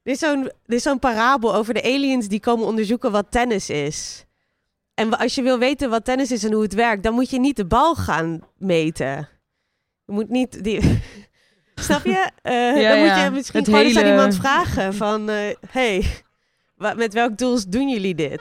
Er is zo'n parabel over de aliens die komen onderzoeken wat tennis is. En als je wil weten wat tennis is en hoe het werkt, dan moet je niet de bal gaan meten. Je moet niet die... Snap je? Dan moet je misschien gewoon eens aan iemand vragen van... met welk doel doen jullie dit?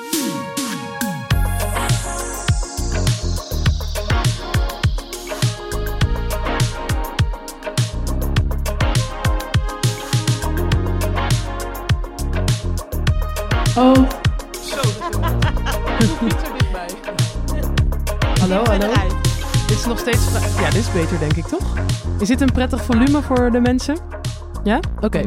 Oh. Zo. Niet zo dichtbij. Hallo. Dit is nog steeds... Ja, dit is beter, denk ik, toch? Is dit een prettig volume voor de mensen? Ja? Oké.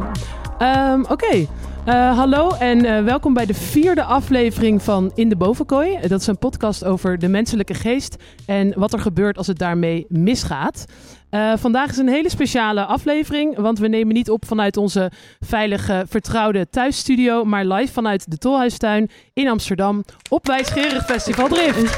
Hallo en welkom bij de 4e aflevering van In de Bovenkooi. Dat is een podcast over de menselijke geest en wat er gebeurt als het daarmee misgaat. Vandaag is een hele speciale aflevering, want we nemen niet op vanuit onze veilige, vertrouwde thuisstudio, maar live vanuit de Tolhuistuin in Amsterdam op Wijsgerig Festival Drift.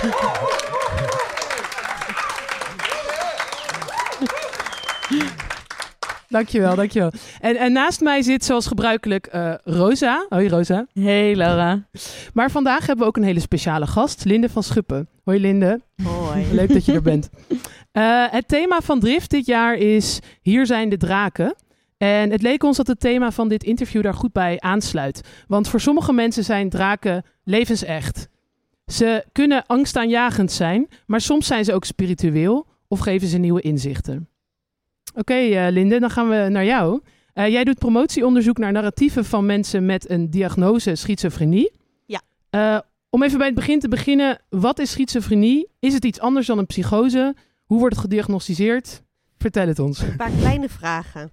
Dankjewel. En naast mij zit zoals gebruikelijk Rosa. Hoi Rosa. Hey Laura. Maar vandaag hebben we ook een hele speciale gast, Linde van Schuppen. Hoi Linde. Hoi. Leuk dat je er bent. Het thema van Drift dit jaar is Hier zijn de draken. En het leek ons dat het thema van dit interview daar goed bij aansluit. Want voor sommige mensen zijn draken levensecht. Ze kunnen angstaanjagend zijn, maar soms zijn ze ook spiritueel of geven ze nieuwe inzichten. Oké, Linde, dan gaan we naar jou. Jij doet promotieonderzoek naar narratieven van mensen met een diagnose schizofrenie. Ja. Om even bij het begin te beginnen, wat is schizofrenie? Is het iets anders dan een psychose? Hoe wordt het gediagnosticeerd? Vertel het ons. Een paar kleine vragen.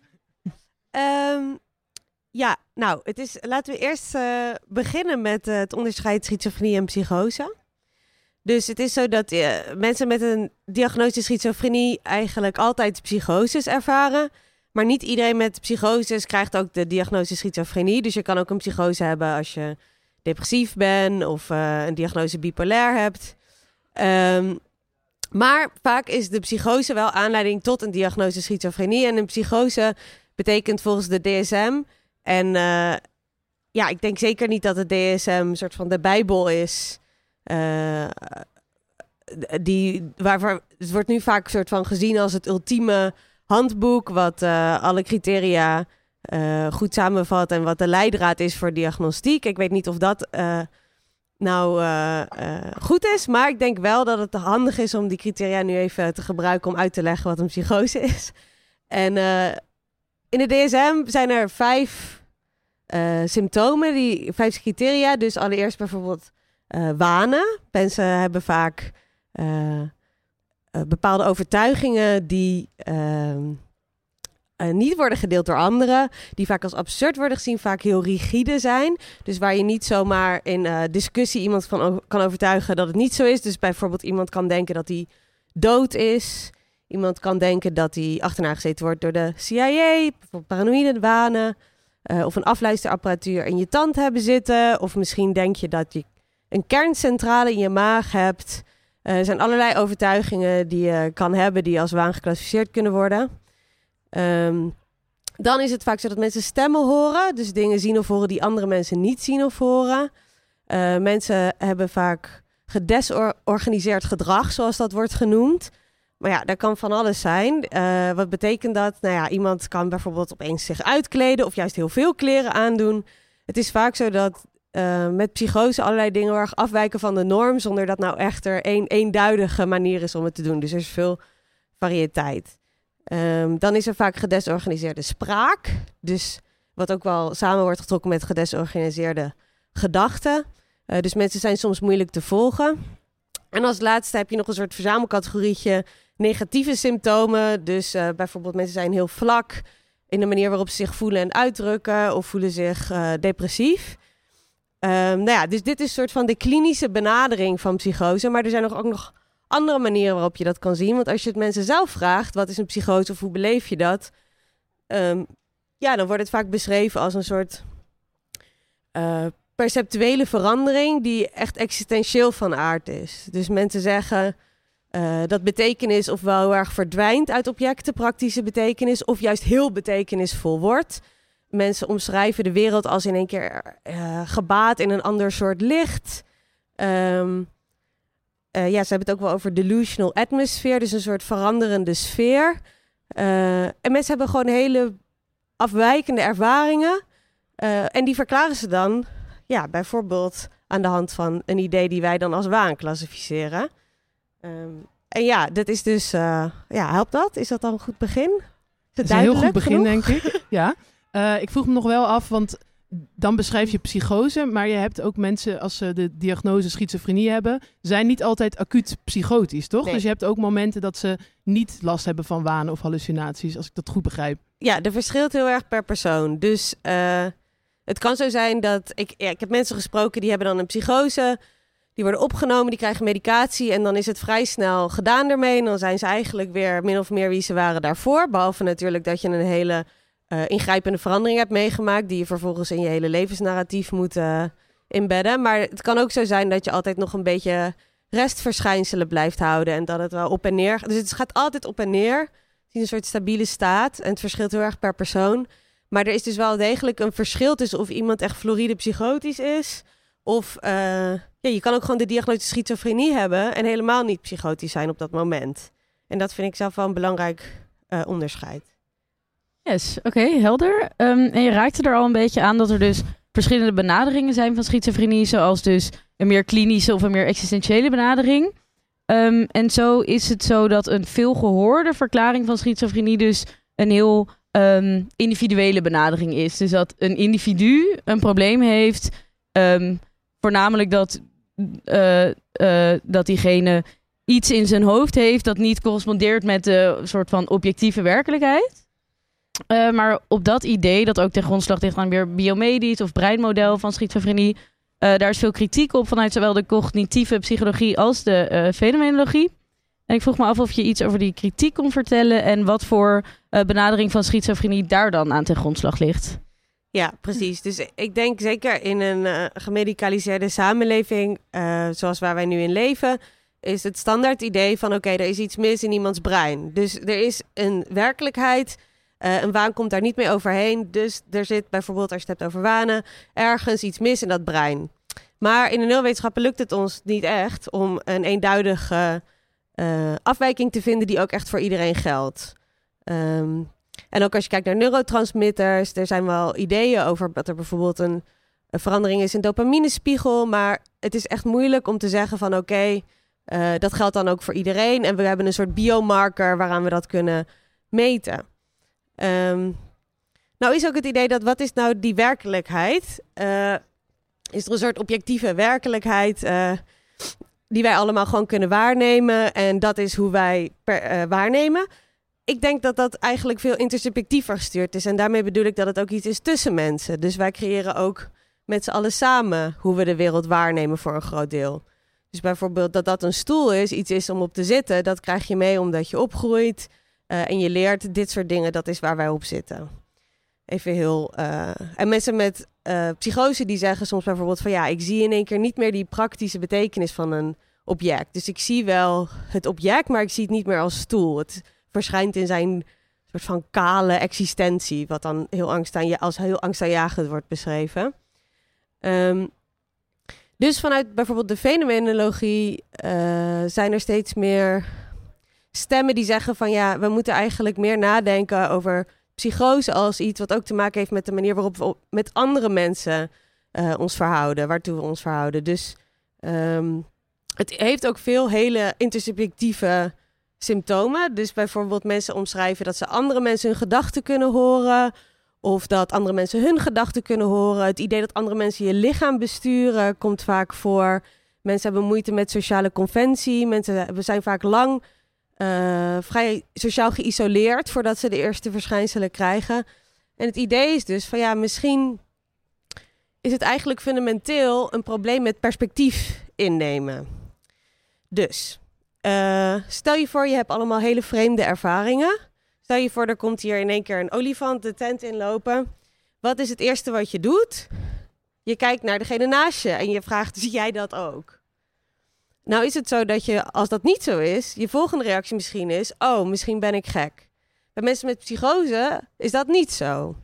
Ja. Laten we eerst beginnen met het onderscheid schizofrenie en psychose. Dus het is zo dat mensen met een diagnose schizofrenie eigenlijk altijd psychoses ervaren. Maar niet iedereen met psychoses krijgt ook de diagnose schizofrenie. Dus je kan ook een psychose hebben als je depressief bent of een diagnose bipolair hebt. Maar vaak is de psychose wel aanleiding tot een diagnose schizofrenie. En een psychose betekent volgens de DSM. En ik denk zeker niet dat het DSM een soort van de Bijbel is. Het wordt nu vaak een soort van gezien als het ultieme handboek, wat alle criteria goed samenvat en wat de leidraad is voor diagnostiek. Ik weet niet of dat goed is, maar ik denk wel dat het handig is om die criteria nu even te gebruiken om uit te leggen wat een psychose is. En in de DSM zijn er 5 symptomen, 5 criteria. Dus allereerst bijvoorbeeld wanen. Mensen hebben vaak bepaalde overtuigingen die niet worden gedeeld door anderen, die vaak als absurd worden gezien, vaak heel rigide zijn. Dus waar je niet zomaar in discussie iemand van kan overtuigen dat het niet zo is. Dus bijvoorbeeld iemand kan denken dat hij dood is. Iemand kan denken dat hij achterna gezeten wordt door de CIA. Bijvoorbeeld paranoïde wanen. Of een afluisterapparatuur in je tand hebben zitten. Of misschien denk je dat je een kerncentrale in je maag hebt. Er zijn allerlei overtuigingen die je kan hebben die als waan geclassificeerd kunnen worden. Dan is het vaak zo dat mensen stemmen horen. Dus dingen zien of horen die andere mensen niet zien of horen. Mensen hebben vaak gedesorganiseerd gedrag, zoals dat wordt genoemd. Maar ja, dat kan van alles zijn. Wat betekent dat? Iemand kan bijvoorbeeld opeens zich uitkleden of juist heel veel kleren aandoen. Het is vaak zo dat met psychose allerlei dingen heel erg afwijken van de norm, zonder dat nou echt er één eenduidige manier is om het te doen. Dus er is veel variëteit. Dan is er vaak gedesorganiseerde spraak. Dus wat ook wel samen wordt getrokken met gedesorganiseerde gedachten. Dus mensen zijn soms moeilijk te volgen. En als laatste heb je nog een soort verzamelcategorietje negatieve symptomen. Dus bijvoorbeeld mensen zijn heel vlak in de manier waarop ze zich voelen en uitdrukken of voelen zich depressief. Dus dit is een soort van de klinische benadering van psychose. Maar er zijn ook nog andere manieren waarop je dat kan zien. Want als je het mensen zelf vraagt, wat is een psychose of hoe beleef je dat? Dan wordt het vaak beschreven als een soort perceptuele verandering die echt existentieel van aard is. Dus mensen zeggen dat betekenis ofwel heel erg verdwijnt uit objecten, praktische betekenis, of juist heel betekenisvol wordt. mensen omschrijven de wereld als in één keer gebaat in een ander soort licht. Ze hebben het ook wel over delusional atmosphere, dus een soort veranderende sfeer. En mensen hebben gewoon hele afwijkende ervaringen. En die verklaren ze dan bijvoorbeeld aan de hand van een idee die wij dan als waan klassificeren. Dat is dus... helpt dat? Is dat dan een goed begin? Het is een heel goed begin, denk ik. Ja. Ik vroeg me nog wel af, want dan beschrijf je psychose, maar je hebt ook mensen, als ze de diagnose schizofrenie hebben, zijn niet altijd acuut psychotisch, toch? Nee. Dus je hebt ook momenten dat ze niet last hebben van wanen of hallucinaties, als ik dat goed begrijp. Ja, dat verschilt heel erg per persoon. Dus het kan zo zijn dat... Ik heb mensen gesproken die hebben dan een psychose. Die worden opgenomen, die krijgen medicatie en dan is het vrij snel gedaan ermee. En dan zijn ze eigenlijk weer min of meer wie ze waren daarvoor. Behalve natuurlijk dat je een hele ingrijpende verandering hebt meegemaakt die je vervolgens in je hele levensnarratief moet inbedden. Maar het kan ook zo zijn dat je altijd nog een beetje restverschijnselen blijft houden en dat het wel op en neer... Dus het gaat altijd op en neer. Het is een soort stabiele staat en het verschilt heel erg per persoon. Maar er is dus wel degelijk een verschil tussen of iemand echt floride psychotisch is of... je kan ook gewoon de diagnose schizofrenie hebben en helemaal niet psychotisch zijn op dat moment. En dat vind ik zelf wel een belangrijk onderscheid. Yes, oké, helder. En je raakte er al een beetje aan dat er dus verschillende benaderingen zijn van schizofrenie, zoals dus een meer klinische of een meer existentiële benadering. En zo is het zo dat een veelgehoorde verklaring van schizofrenie dus een heel individuele benadering is. Dus dat een individu een probleem heeft, voornamelijk dat diegene iets in zijn hoofd heeft dat niet correspondeert met de soort van objectieve werkelijkheid. Maar op dat idee, dat ook ten grondslag ligt aan weer biomedisch of breinmodel van schizofrenie, daar is veel kritiek op vanuit zowel de cognitieve psychologie als de fenomenologie. En ik vroeg me af of je iets over die kritiek kon vertellen en wat voor benadering van schizofrenie daar dan aan ten grondslag ligt. Ja, precies. Dus ik denk zeker in een gemedicaliseerde samenleving, zoals waar wij nu in leven, is het standaard idee van oké, er is iets mis in iemands brein. Dus er is een werkelijkheid, een waan komt daar niet mee overheen. Dus er zit bijvoorbeeld, als je het hebt over wanen, ergens iets mis in dat brein. Maar in de neurowetenschappen lukt het ons niet echt om een eenduidige afwijking te vinden die ook echt voor iedereen geldt. En ook als je kijkt naar neurotransmitters, er zijn wel ideeën over dat er bijvoorbeeld een verandering is in dopaminespiegel, maar het is echt moeilijk om te zeggen van oké, dat geldt dan ook voor iedereen en we hebben een soort biomarker waaraan we dat kunnen meten. Nou is ook het idee dat wat is nou die werkelijkheid? Is er een soort objectieve werkelijkheid die wij allemaal gewoon kunnen waarnemen en dat is hoe wij waarnemen? Ik denk dat dat eigenlijk veel intersubjectiever gestuurd is. En daarmee bedoel ik dat het ook iets is tussen mensen. Dus wij creëren ook met z'n allen samen hoe we de wereld waarnemen voor een groot deel. Dus bijvoorbeeld dat een stoel is, iets is om op te zitten. Dat krijg je mee omdat je opgroeit. En je leert dit soort dingen, dat is waar wij op zitten. Even heel... En mensen met psychose die zeggen soms bijvoorbeeld van ja, ik zie in één keer niet meer die praktische betekenis van een object. Dus ik zie wel het object, maar ik zie het niet meer als stoel. Het verschijnt in zijn soort van kale existentie, wat dan als heel angstaanjagend wordt beschreven. Dus vanuit bijvoorbeeld de fenomenologie zijn er steeds meer stemmen die zeggen van ja, we moeten eigenlijk meer nadenken over psychose als iets wat ook te maken heeft met de manier waarop we met andere mensen ons verhouden, waartoe we ons verhouden. Dus het heeft ook veel hele intersubjectieve symptomen. Dus bijvoorbeeld mensen omschrijven dat ze andere mensen hun gedachten kunnen horen. Of dat andere mensen hun gedachten kunnen horen. Het idee dat andere mensen je lichaam besturen komt vaak voor. Mensen hebben moeite met sociale conventie. We zijn vaak lang vrij sociaal geïsoleerd voordat ze de eerste verschijnselen krijgen. En het idee is dus van ja, misschien is het eigenlijk fundamenteel een probleem met perspectief innemen. Dus stel je voor, je hebt allemaal hele vreemde ervaringen. Stel je voor, er komt hier in één keer een olifant de tent inlopen. Wat is het eerste wat je doet? Je kijkt naar degene naast je en je vraagt, zie jij dat ook? Nou is het zo dat je, als dat niet zo is, je volgende reactie misschien is, oh, misschien ben ik gek. Bij mensen met psychose is dat niet zo.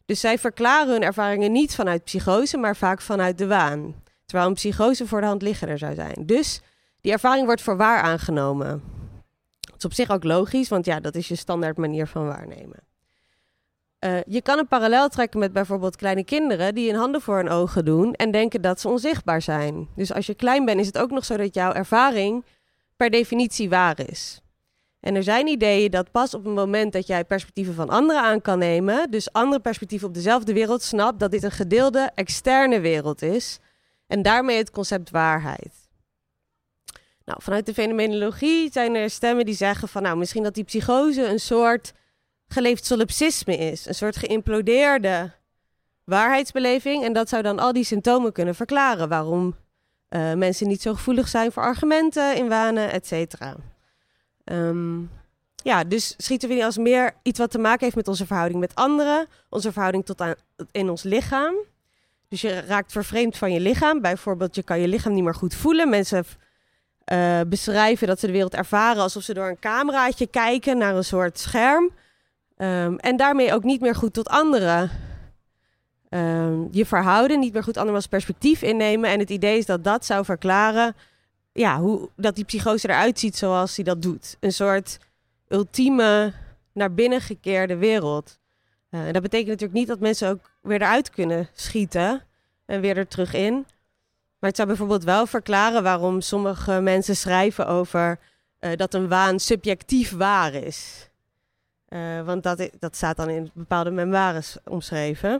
Dus zij verklaren hun ervaringen niet vanuit psychose, maar vaak vanuit de waan. Terwijl een psychose voor de hand liggender zou zijn. Dus die ervaring wordt voor waar aangenomen. Dat is op zich ook logisch, want ja, dat is je standaard manier van waarnemen. Je kan een parallel trekken met bijvoorbeeld kleine kinderen die hun handen voor hun ogen doen en denken dat ze onzichtbaar zijn. Dus als je klein bent, is het ook nog zo dat jouw ervaring per definitie waar is. En er zijn ideeën dat pas op het moment dat jij perspectieven van anderen aan kan nemen, dus andere perspectieven op dezelfde wereld, snapt dat dit een gedeelde externe wereld is en daarmee het concept waarheid. Nou, vanuit de fenomenologie zijn er stemmen die zeggen van nou, misschien dat die psychose een soort geleefd solipsisme is. Een soort geïmplodeerde waarheidsbeleving. En dat zou dan al die symptomen kunnen verklaren. Waarom mensen niet zo gevoelig zijn voor argumenten in wanen, et cetera. Dus schizofrenie als meer iets wat te maken heeft met onze verhouding met anderen. Onze verhouding in ons lichaam. Dus je raakt vervreemd van je lichaam. Bijvoorbeeld, je kan je lichaam niet meer goed voelen. Mensen beschrijven dat ze de wereld ervaren alsof ze door een cameraatje kijken naar een soort scherm. En daarmee ook niet meer goed tot anderen je verhouden, niet meer goed anderen als perspectief innemen. En het idee is dat dat zou verklaren hoe dat die psychose eruit ziet zoals hij dat doet. Een soort ultieme naar binnen gekeerde wereld. Dat betekent natuurlijk niet dat mensen ook weer eruit kunnen schieten en weer er terug in. Maar het zou bijvoorbeeld wel verklaren waarom sommige mensen schrijven over dat een waan subjectief waar is. Want dat staat dan in bepaalde memoires omschreven.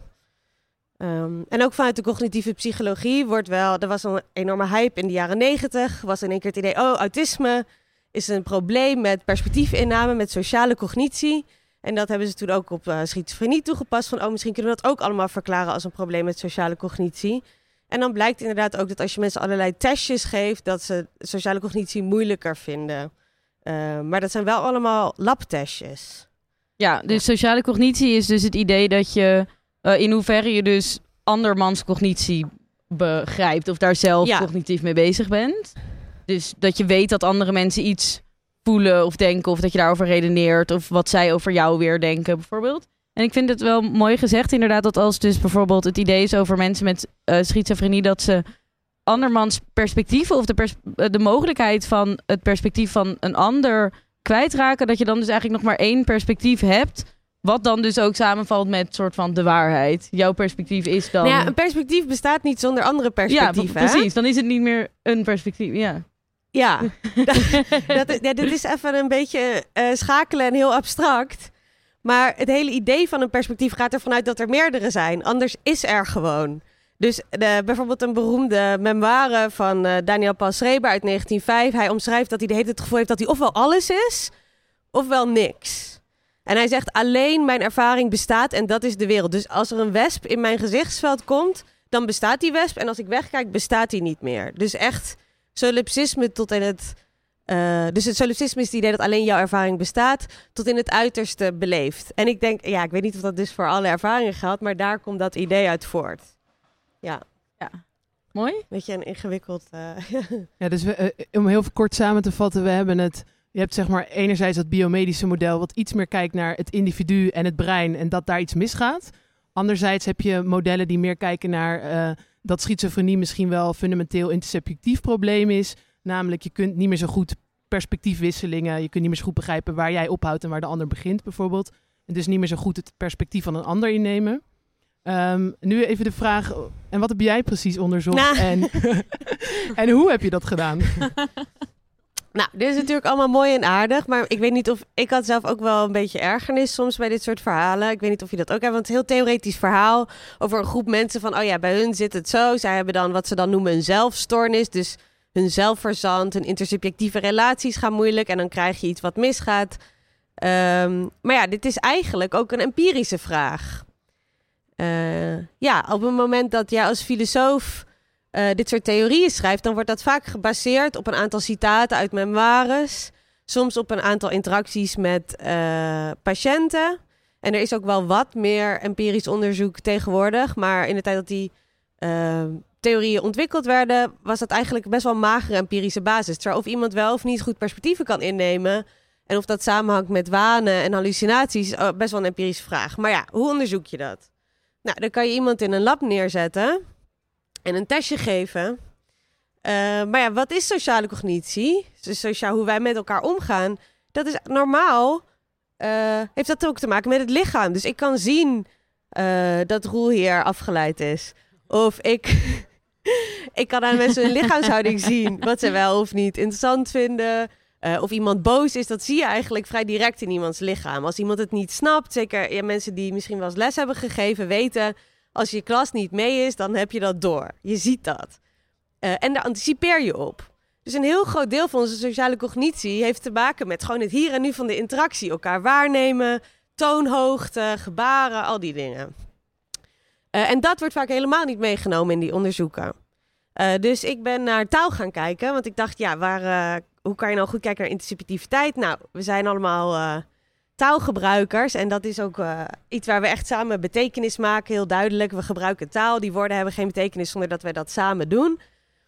En ook vanuit de cognitieve psychologie er was een enorme hype in de jaren 90. Was in één keer het idee, autisme is een probleem met perspectiefinname, met sociale cognitie. En dat hebben ze toen ook op schizofrenie toegepast. Van misschien kunnen we dat ook allemaal verklaren als een probleem met sociale cognitie. En dan blijkt inderdaad ook dat als je mensen allerlei testjes geeft, dat ze sociale cognitie moeilijker vinden. Maar dat zijn wel allemaal labtestjes. Ja, dus sociale cognitie is dus het idee dat je in hoeverre je dus andermans cognitie begrijpt of daar zelf cognitief mee bezig bent. Dus dat je weet dat andere mensen iets voelen of denken of dat je daarover redeneert of wat zij over jou weer denken bijvoorbeeld. En ik vind het wel mooi gezegd inderdaad dat als dus bijvoorbeeld het idee is over mensen met schizofrenie dat ze andermans perspectieven of de mogelijkheid van het perspectief van een ander kwijtraken, dat je dan dus eigenlijk nog maar één perspectief hebt, wat dan dus ook samenvalt met soort van de waarheid. Jouw perspectief is dan... Ja, een perspectief bestaat niet zonder andere perspectieven. Ja, precies. Dan is het niet meer een perspectief, Ja, dit is even een beetje schakelen en heel abstract. Maar het hele idee van een perspectief gaat ervan uit dat er meerdere zijn. Anders is er gewoon. Dus bijvoorbeeld een beroemde memoire van Daniel Paul Schreber uit 1905. Hij omschrijft dat hij de hele tijd het gevoel heeft dat hij ofwel alles is, ofwel niks. En hij zegt alleen mijn ervaring bestaat en dat is de wereld. Dus als er een wesp in mijn gezichtsveld komt, dan bestaat die wesp. En als ik wegkijk, bestaat die niet meer. Dus echt solipsisme tot in het... Dus het solipsisme is het idee dat alleen jouw ervaring bestaat, tot in het uiterste beleefd. En ik denk, ik weet niet of dat dus voor alle ervaringen geldt, maar daar komt dat idee uit voort. Ja. Mooi. Beetje een ingewikkeld... Ja, dus om heel kort samen te vatten, je hebt zeg maar enerzijds dat biomedische model wat iets meer kijkt naar het individu en het brein en dat daar iets misgaat. Anderzijds heb je modellen die meer kijken naar dat schizofrenie misschien wel fundamenteel intersubjectief probleem is. Namelijk, je kunt niet meer zo goed perspectiefwisselingen, je kunt niet meer zo goed begrijpen waar jij ophoudt en waar de ander begint bijvoorbeeld. En dus niet meer zo goed het perspectief van een ander innemen. Nu even de vraag, en wat heb jij precies onderzocht en hoe heb je dat gedaan? Nou, dit is natuurlijk allemaal mooi en aardig, maar ik weet niet of... Ik had zelf ook wel een beetje ergernis soms bij dit soort verhalen. Ik weet niet of je dat ook hebt, want het is een heel theoretisch verhaal over een groep mensen van, bij hun zit het zo. Zij hebben dan wat ze dan noemen een zelfstoornis, dus hun zelfverzand, hun intersubjectieve relaties gaan moeilijk en dan krijg je iets wat misgaat. Maar dit is eigenlijk ook een empirische vraag. Op het moment dat jij als filosoof dit soort theorieën schrijft, dan wordt dat vaak gebaseerd op een aantal citaten uit memoires, soms op een aantal interacties met patiënten. En er is ook wel wat meer empirisch onderzoek tegenwoordig, maar in de tijd dat die theorieën ontwikkeld werden, was dat eigenlijk best wel een magere empirische basis. Terwijl of iemand wel of niet goed perspectieven kan innemen en of dat samenhangt met wanen en hallucinaties, is best wel een empirische vraag. Maar hoe onderzoek je dat? Nou, dan kan je iemand in een lab neerzetten en een testje geven. Maar ja, wat is sociale cognitie? Dus hoe wij met elkaar omgaan, dat is normaal. Heeft dat ook te maken met het lichaam. Dus ik kan zien dat Roel hier afgeleid is. Of ik kan aan mensen hun lichaamshouding zien. Wat ze wel of niet interessant vinden. Of iemand boos is, dat zie je eigenlijk vrij direct in iemands lichaam. Als iemand het niet snapt, zeker mensen die misschien wel eens les hebben gegeven, weten, als je klas niet mee is, dan heb je dat door. Je ziet dat. En daar anticipeer je op. Dus een heel groot deel van onze sociale cognitie heeft te maken met gewoon het hier en nu van de interactie. Elkaar waarnemen, toonhoogte, gebaren, al die dingen. En dat wordt vaak helemaal niet meegenomen in die onderzoeken. Dus ik ben naar taal gaan kijken, want ik dacht, hoe kan je nou goed kijken naar interceptiviteit? Nou, we zijn allemaal taalgebruikers en dat is ook iets waar we echt samen betekenis maken, heel duidelijk. We gebruiken taal, die woorden hebben geen betekenis zonder dat wij dat samen doen.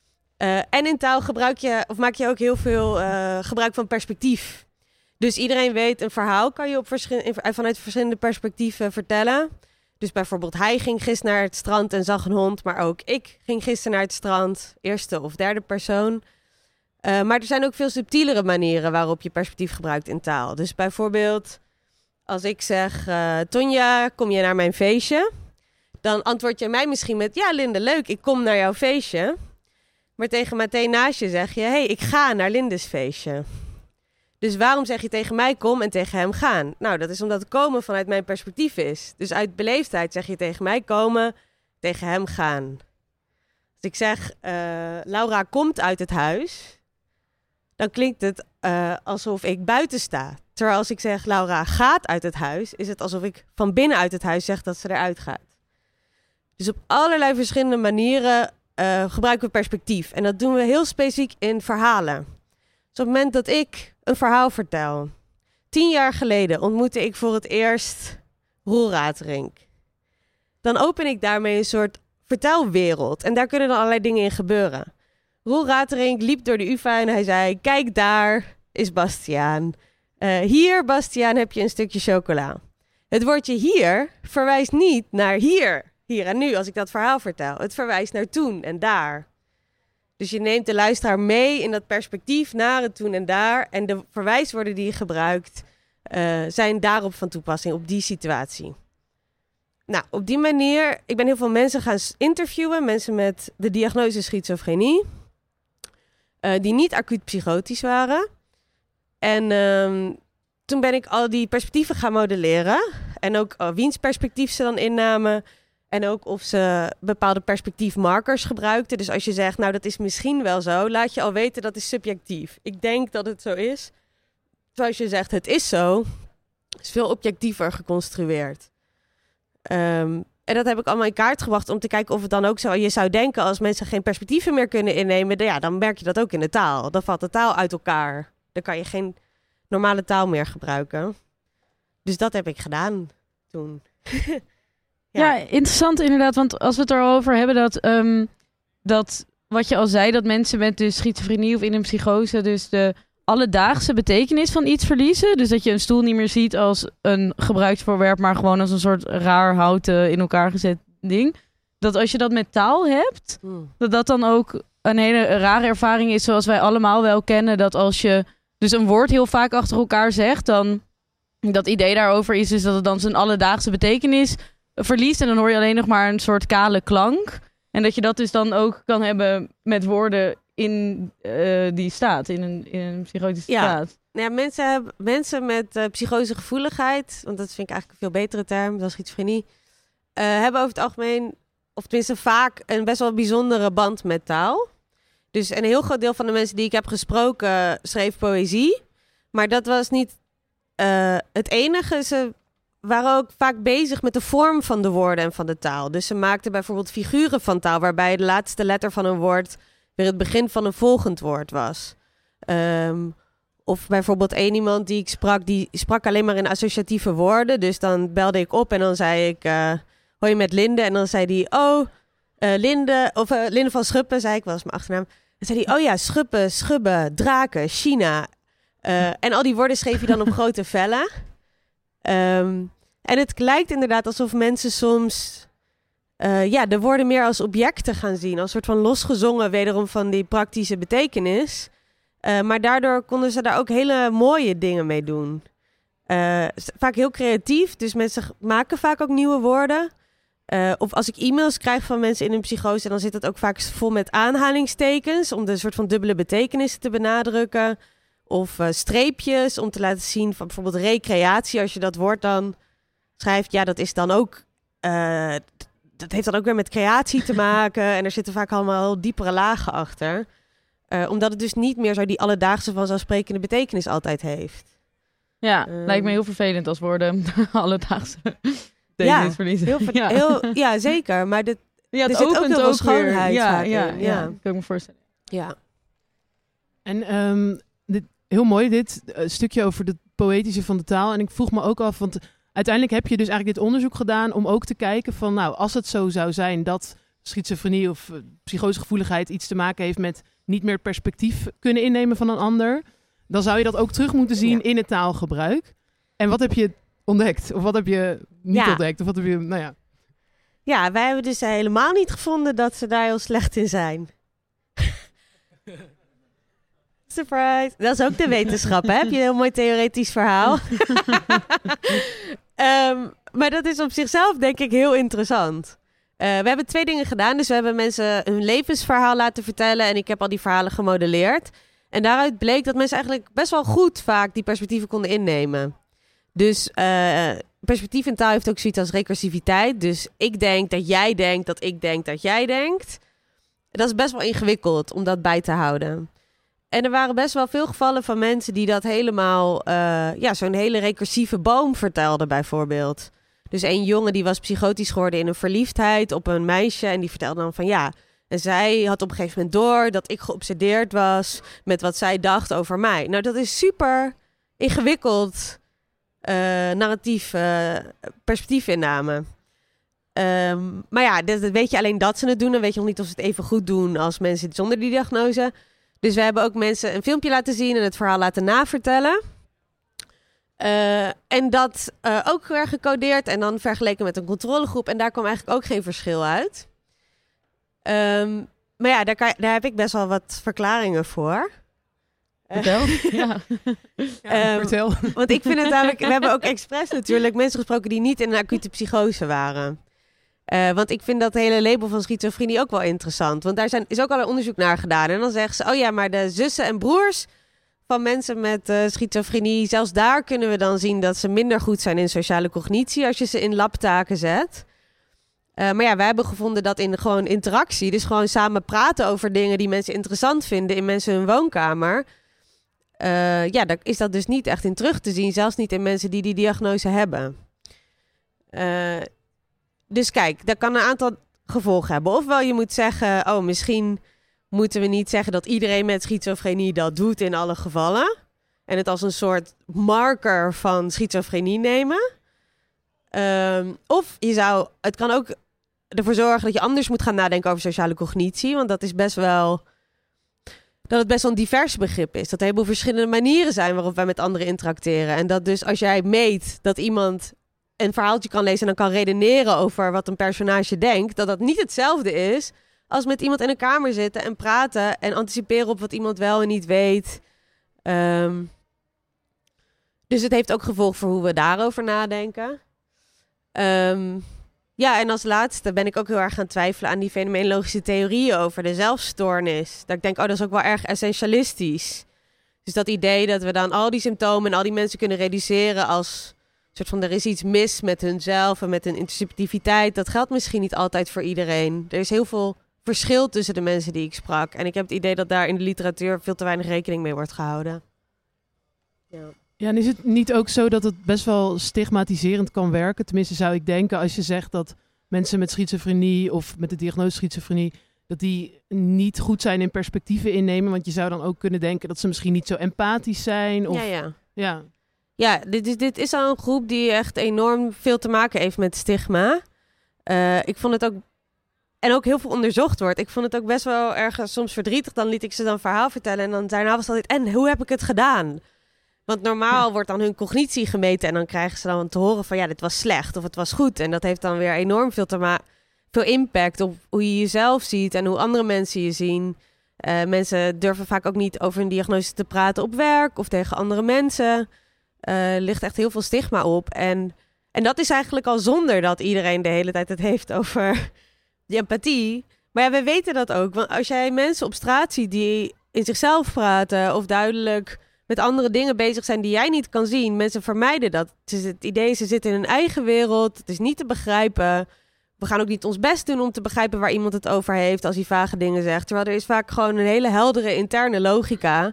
En in taal maak je ook heel veel gebruik van perspectief. Dus iedereen weet, een verhaal kan je vanuit verschillende perspectieven vertellen. Dus bijvoorbeeld, hij ging gisteren naar het strand en zag een hond, maar ook ik ging gisteren naar het strand, eerste of derde persoon. Maar er zijn ook veel subtielere manieren waarop je perspectief gebruikt in taal. Dus bijvoorbeeld, als ik zeg, Tonja, kom je naar mijn feestje? Dan antwoord je mij misschien met, ja Linde, leuk, ik kom naar jouw feestje. Maar tegen Mathé naast je zeg je, hey, ik ga naar Lindes feestje. Dus waarom zeg je tegen mij kom en tegen hem gaan? Nou, dat is omdat komen vanuit mijn perspectief is. Dus uit beleefdheid zeg je tegen mij komen, tegen hem gaan. Als ik zeg, Laura komt uit het huis, dan klinkt het alsof ik buiten sta. Terwijl als ik zeg, Laura gaat uit het huis, is het alsof ik van binnen uit het huis zeg dat ze eruit gaat. Dus op allerlei verschillende manieren gebruiken we perspectief. En dat doen we heel specifiek in verhalen. Dus op het moment dat ik een verhaal vertel. 10 jaar geleden ontmoette ik voor het eerst Roel Raterink. Dan open ik daarmee een soort vertelwereld. En daar kunnen dan allerlei dingen in gebeuren. Roel Raterink liep door de UvA en hij zei, kijk, daar is Bastiaan. Hier, Bastiaan, heb je een stukje chocola. Het woordje hier verwijst niet naar hier en nu, als ik dat verhaal vertel. Het verwijst naar toen en daar. Dus je neemt de luisteraar mee in dat perspectief naar het toen en daar. En de verwijswoorden die je gebruikt zijn daarop van toepassing, op die situatie. Nou, op die manier, ik ben heel veel mensen gaan interviewen. Mensen met de diagnose schizofrenie. Die niet acuut psychotisch waren. En toen ben ik al die perspectieven gaan modelleren. En ook wiens perspectief ze dan innamen. En ook of ze bepaalde perspectiefmarkers gebruikten. Dus als je zegt, nou dat is misschien wel zo, laat je al weten dat is subjectief. Ik denk dat het zo is. Terwijl als je zegt, het is zo, is veel objectiever geconstrueerd. En dat heb ik allemaal in kaart gebracht om te kijken of het dan ook zo... Je zou denken, als mensen geen perspectieven meer kunnen innemen, dan merk je dat ook in de taal. Dan valt de taal uit elkaar. Dan kan je geen normale taal meer gebruiken. Dus dat heb ik gedaan toen. Ja, interessant inderdaad. Want als we het erover hebben dat wat je al zei, dat mensen met dus schizofrenie of in een psychose dus de alledaagse betekenis van iets verliezen. Dus dat je een stoel niet meer ziet als een gebruikt voorwerp, maar gewoon als een soort raar houten in elkaar gezet ding. Dat als je dat met taal hebt, dat dan ook een hele rare ervaring is, zoals wij allemaal wel kennen. Dat als je dus een woord heel vaak achter elkaar zegt, dan dat idee daarover is dus dat het dan zijn alledaagse betekenis verliest. En dan hoor je alleen nog maar een soort kale klank. En dat je dat dus dan ook kan hebben met woorden in die staat, in een psychotische staat. Ja, mensen met psychosegevoeligheid, want dat vind ik eigenlijk een veel betere term dan schizofrenie, hebben over het algemeen, of tenminste vaak, een best wel bijzondere band met taal. Dus een heel groot deel van de mensen die ik heb gesproken schreef poëzie. Maar dat was niet het enige. Ze waren ook vaak bezig met de vorm van de woorden en van de taal. Dus ze maakten bijvoorbeeld figuren van taal, waarbij de laatste letter van een woord weer het begin van een volgend woord was. Of bijvoorbeeld iemand die ik sprak, die sprak alleen maar in associatieve woorden. Dus dan belde ik op en dan zei ik, hoi met Linde. En dan zei hij, Linde, of Linde van Schuppen, zei ik, wel eens mijn achternaam. Dan zei hij, oh ja, Schuppen, Schubben, Draken, China. En al die woorden schreef hij dan op grote vellen. En het lijkt inderdaad alsof mensen soms de woorden meer als objecten gaan zien. Als soort van losgezongen wederom van die praktische betekenis. Maar daardoor konden ze daar ook hele mooie dingen mee doen. Vaak heel creatief, dus mensen maken vaak ook nieuwe woorden. Of als ik e-mails krijg van mensen in een psychose, dan zit het ook vaak vol met aanhalingstekens om de soort van dubbele betekenissen te benadrukken. Of streepjes om te laten zien van bijvoorbeeld recreatie. Als je dat woord dan schrijft, dat is dan ook... dat heeft dan ook weer met creatie te maken. En er zitten vaak allemaal diepere lagen achter. Omdat het dus niet meer zo die alledaagse vanzelfsprekende betekenis altijd heeft. Ja, lijkt me heel vervelend als woorden alledaagse betekenis verliezen. Ja, zeker. Maar er het zit ook heel veel schoonheid in. Ja, kan ik me voorstellen. Ja. En heel mooi dit stukje over het poëtische van de taal. En ik vroeg me ook af, want uiteindelijk heb je dus eigenlijk dit onderzoek gedaan om ook te kijken van, nou, als het zo zou zijn dat schizofrenie of psychosegevoeligheid iets te maken heeft met niet meer het perspectief kunnen innemen van een ander, dan zou je dat ook terug moeten zien in het taalgebruik. En wat heb je ontdekt? Of wat heb je niet ontdekt? Of wat heb je, Ja, wij hebben dus helemaal niet gevonden dat ze daar heel slecht in zijn. Surprise. Dat is ook de wetenschap, hè? Heb je een heel mooi theoretisch verhaal. Maar dat is op zichzelf, denk ik, heel interessant. We hebben 2 dingen gedaan. Dus we hebben mensen hun levensverhaal laten vertellen. En ik heb al die verhalen gemodelleerd. En daaruit bleek dat mensen eigenlijk best wel goed vaak die perspectieven konden innemen. Dus perspectief in taal heeft ook zoiets als recursiviteit. Dus ik denk dat jij denkt dat ik denk dat jij denkt. Dat is best wel ingewikkeld om dat bij te houden. En er waren best wel veel gevallen van mensen die dat helemaal... zo'n hele recursieve boom vertelden bijvoorbeeld. Dus een jongen die was psychotisch geworden in een verliefdheid op een meisje. En die vertelde dan van en zij had op een gegeven moment door dat ik geobsedeerd was met wat zij dacht over mij. Nou, dat is super ingewikkeld narratief perspectiefinname. Maar dat weet je alleen dat ze het doen. Dan weet je nog niet of ze het even goed doen als mensen zonder die diagnose. Dus we hebben ook mensen een filmpje laten zien en het verhaal laten navertellen. En dat ook weer gecodeerd en dan vergeleken met een controlegroep. En daar kwam eigenlijk ook geen verschil uit. Maar daar heb ik best wel wat verklaringen voor. Vertel. Vertel. Want ik vind het namelijk... We hebben ook expres natuurlijk mensen gesproken die niet in een acute psychose waren. Want ik vind dat hele label van schizofrenie ook wel interessant. Want daar is ook al een onderzoek naar gedaan. En dan zeggen ze, maar de zussen en broers van mensen met schizofrenie... zelfs daar kunnen we dan zien dat ze minder goed zijn in sociale cognitie... als je ze in labtaken zet. Maar wij hebben gevonden dat in gewoon interactie... dus gewoon samen praten over dingen die mensen interessant vinden... in mensen hun woonkamer... daar is dat dus niet echt in terug te zien. Zelfs niet in mensen die diagnose hebben. Dus kijk, dat kan een aantal gevolgen hebben. Ofwel je moet zeggen... misschien moeten we niet zeggen dat iedereen met schizofrenie dat doet in alle gevallen. En het als een soort marker van schizofrenie nemen. Of het kan ook ervoor zorgen dat je anders moet gaan nadenken over sociale cognitie. Want dat is best wel... dat het best wel een divers begrip is. Dat er heel veel verschillende manieren zijn waarop wij met anderen interacteren. En dat dus als jij meet dat iemand een verhaaltje kan lezen... en dan kan redeneren over wat een personage denkt... dat niet hetzelfde is als met iemand in een kamer zitten en praten... en anticiperen op wat iemand wel en niet weet. Dus het heeft ook gevolg voor hoe we daarover nadenken. En als laatste ben ik ook heel erg gaan twijfelen... aan die fenomenologische theorieën over de zelfstoornis. Dat ik denk, dat is ook wel erg essentialistisch. Dus dat idee dat we dan al die symptomen... en al die mensen kunnen reduceren als... soort van, er is iets mis met hunzelf en met hun interceptiviteit. Dat geldt misschien niet altijd voor iedereen. Er is heel veel verschil tussen de mensen die ik sprak. En ik heb het idee dat daar in de literatuur veel te weinig rekening mee wordt gehouden. Ja, en is het niet ook zo dat het best wel stigmatiserend kan werken? Tenminste zou ik denken als je zegt dat mensen met schizofrenie of met de diagnose schizofrenie... dat die niet goed zijn in perspectieven innemen. Want je zou dan ook kunnen denken dat ze misschien niet zo empathisch zijn. Of... Ja, dit is al een groep die echt enorm veel te maken heeft met stigma. Ik vond het ook... En ook heel veel onderzocht wordt. Ik vond het ook best wel erg soms verdrietig. Dan liet ik ze dan een verhaal vertellen. En dan daarna was het altijd... En hoe heb ik het gedaan? Want normaal wordt dan hun cognitie gemeten. En dan krijgen ze dan te horen van... Ja, dit was slecht of het was goed. En dat heeft dan weer enorm veel te maken... veel impact op hoe je jezelf ziet en hoe andere mensen je zien. Mensen durven vaak ook niet over een diagnose te praten op werk of tegen andere mensen. Ligt echt heel veel stigma op. En dat is eigenlijk al zonder dat iedereen de hele tijd het heeft over die empathie. Maar ja, we weten dat ook. Want als jij mensen op straat ziet die in zichzelf praten of duidelijk met andere dingen bezig zijn die jij niet kan zien. Mensen vermijden dat. Het idee is, ze zitten in hun eigen wereld. Het is niet te begrijpen. We gaan ook niet ons best doen om te begrijpen waar iemand het over heeft als hij vage dingen zegt. Terwijl er is vaak gewoon een hele heldere interne logica.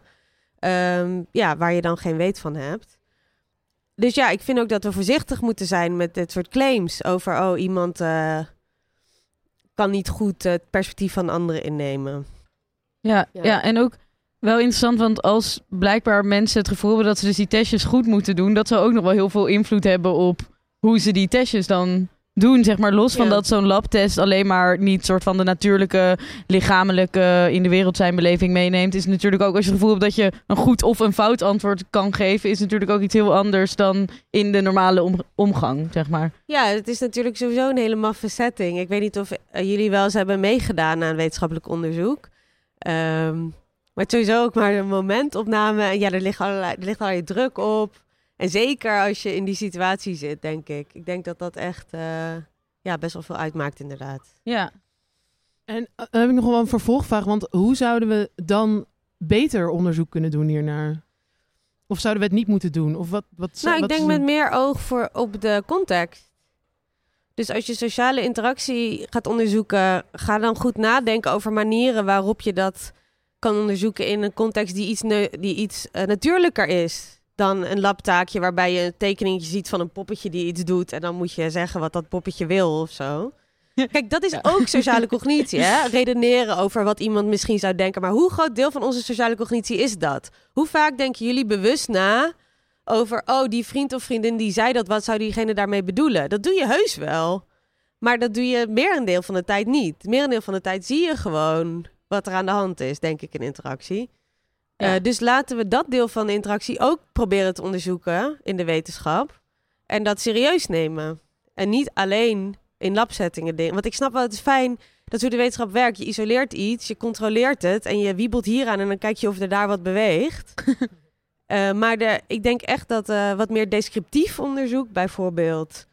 Waar je dan geen weet van hebt. Dus ja, ik vind ook dat we voorzichtig moeten zijn met dit soort claims over iemand kan niet goed het perspectief van anderen innemen. Ja, en ook wel interessant, want als blijkbaar mensen het gevoel hebben dat ze dus die testjes goed moeten doen, dat zou ook nog wel heel veel invloed hebben op hoe ze die testjes dan doen, zeg maar, los van dat zo'n labtest alleen maar niet soort van de natuurlijke, lichamelijke, in de wereld zijn beleving meeneemt, is natuurlijk ook, als je het gevoel hebt dat je een goed of een fout antwoord kan geven, is natuurlijk ook iets heel anders dan in de normale omgang, zeg maar. Ja, het is natuurlijk sowieso een hele maffe setting. Ik weet niet of jullie wel eens hebben meegedaan aan wetenschappelijk onderzoek. Maar het is sowieso ook maar een momentopname. En ja, er ligt allerlei druk op. En zeker als je in die situatie zit, denk ik. Ik denk dat dat echt best wel veel uitmaakt, inderdaad. Ja. En dan heb ik nog wel een vervolgvraag. Want hoe zouden we dan beter onderzoek kunnen doen hiernaar? Of zouden we het niet moeten doen? Of ik denk met meer oog op de context. Dus als je sociale interactie gaat onderzoeken, ga dan goed nadenken over manieren waarop je dat kan onderzoeken in een context die iets natuurlijker is dan een labtaakje waarbij je een tekeningetje ziet van een poppetje die iets doet en dan moet je zeggen wat dat poppetje wil of zo. Kijk, dat is ook sociale cognitie, hè? Redeneren over wat iemand misschien zou denken. Maar hoe groot deel van onze sociale cognitie is dat? Hoe vaak denken jullie bewust na over, die vriend of vriendin die zei dat, wat zou diegene daarmee bedoelen? Dat doe je heus wel. Maar dat doe je merendeel van de tijd niet. Merendeel van de tijd zie je gewoon wat er aan de hand is, denk ik, in interactie. Ja. Dus laten we dat deel van de interactie ook proberen te onderzoeken in de wetenschap. En dat serieus nemen. En niet alleen in labsettingen dingen. Want ik snap wel, het is fijn dat hoe de wetenschap werkt. Je isoleert iets, je controleert het en je wiebelt hieraan en dan kijk je of er daar wat beweegt. Maar ik denk echt dat wat meer descriptief onderzoek bijvoorbeeld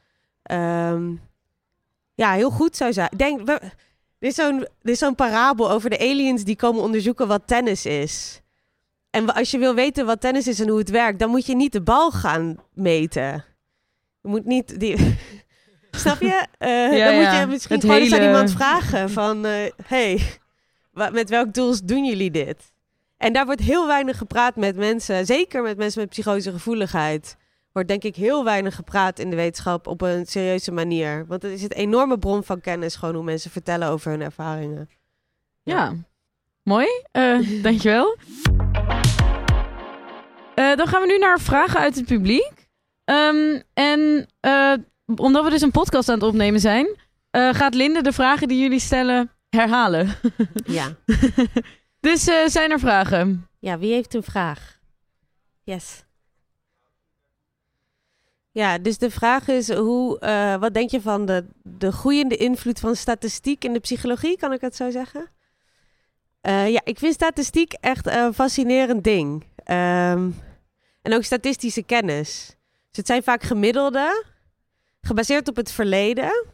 heel goed zou zijn. Ik denk, er is zo'n parabel over de aliens die komen onderzoeken wat tennis is. En als je wil weten wat tennis is en hoe het werkt, dan moet je niet de bal gaan meten. Je moet niet die... Snap je? Dan moet je misschien gewoon eens aan iemand vragen van... met welk doel doen jullie dit? En daar wordt heel weinig gepraat met mensen. Zeker met mensen met psychose gevoeligheid. Wordt denk ik heel weinig gepraat in de wetenschap op een serieuze manier. Want het is een enorme bron van kennis, gewoon hoe mensen vertellen over hun ervaringen. Ja. Mooi. Dankjewel. Dan gaan we nu naar vragen uit het publiek. Omdat we dus een podcast aan het opnemen zijn, gaat Linde de vragen die jullie stellen herhalen. Ja. Dus zijn er vragen? Ja, wie heeft een vraag? Yes. Ja, dus de vraag is wat denk je van de groeiende invloed van statistiek in de psychologie? Kan ik het zo zeggen? Ik vind statistiek echt een fascinerend ding. En ook statistische kennis. Dus het zijn vaak gemiddelden, gebaseerd op het verleden.